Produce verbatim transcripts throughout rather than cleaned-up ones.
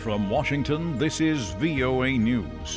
From Washington, this is V O A News.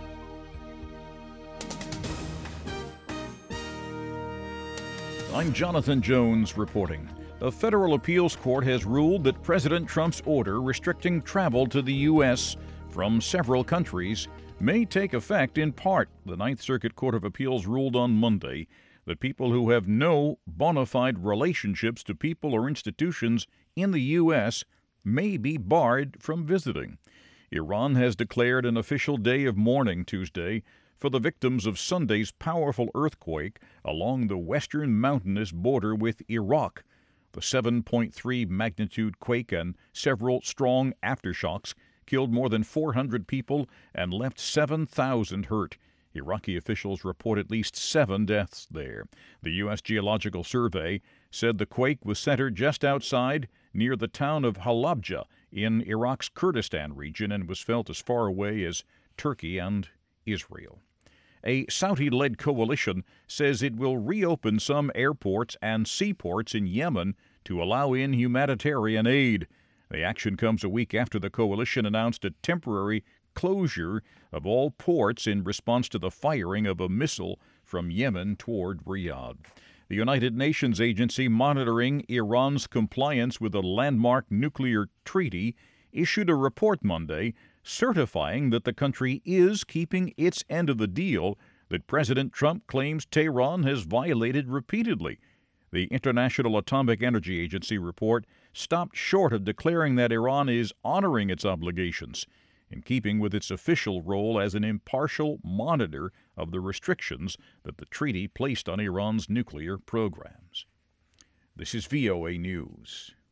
I'm Jonathan Jones reporting. A federal appeals court has ruled that President Trump's order restricting travel to the U S from several countries may take effect in part. The Ninth Circuit Court of Appeals ruled on Monday that people who have no bona fide relationships to people or institutions in the U S may be barred from visiting. Iran has declared an official day of mourning Tuesday for the victims of Sunday's powerful earthquake along the western mountainous border with Iraq. The seven point three magnitude quake and several strong aftershocks killed more than four hundred people and left seven thousand hurt. Iraqi officials report at least seven deaths there. The U S Geological Survey said the quake was centered just outside near the town of Halabja in Iraq's Kurdistan region and was felt as far away as Turkey and Israel. A Saudi-led coalition says it will reopen some airports and seaports in Yemen to allow in humanitarian aid. The action comes a week after the coalition announced a temporary closure of all ports in response to the firing of a missile from Yemen toward Riyadh. The United Nations agency monitoring Iran's compliance with a landmark nuclear treaty issued a report Monday certifying that the country is keeping its end of the deal that President Trump claims Tehran has violated repeatedly. The International Atomic Energy Agency report stopped short of declaring that Iran is honoring its obligations, in keeping with its official role as an impartial monitor of the restrictions that the treaty placed on Iran's nuclear programs. This is V O A News.